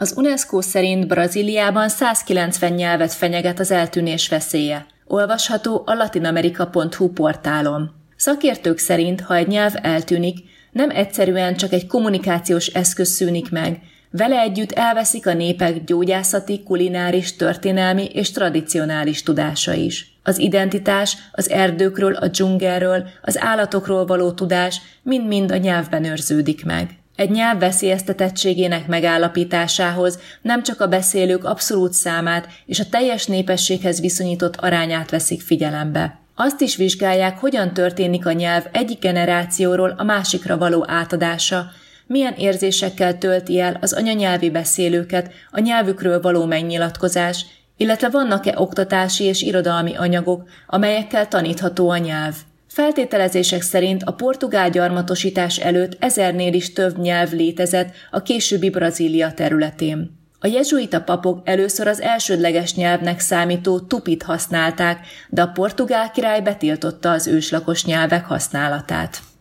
Az UNESCO szerint Brazíliában 190 nyelvet fenyeget az eltűnés veszélye. Olvasható a latinamerika.hu portálon. Szakértők szerint, ha egy nyelv eltűnik, nem egyszerűen csak egy kommunikációs eszköz szűnik meg, vele együtt elveszik a népek gyógyászati, kulináris, történelmi és tradicionális tudása is. Az identitás, az erdőkről, a dzsungelről, az állatokról való tudás mind-mind a nyelvben őrződik meg. Egy nyelv veszélyeztetettségének megállapításához nem csak a beszélők abszolút számát és a teljes népességhez viszonyított arányát veszik figyelembe. Azt is vizsgálják, hogyan történik a nyelv egyik generációról a másikra való átadása, milyen érzésekkel tölti el az anyanyelvi beszélőket a nyelvükről való megnyilatkozás, illetve vannak-e oktatási és irodalmi anyagok, amelyekkel tanítható a nyelv. Feltételezések szerint a portugál gyarmatosítás előtt 1000-nél is több nyelv létezett a későbbi Brazília területén. A jezsuita papok először az elsődleges nyelvnek számító tupit használták, de a portugál király betiltotta az őslakos nyelvek használatát.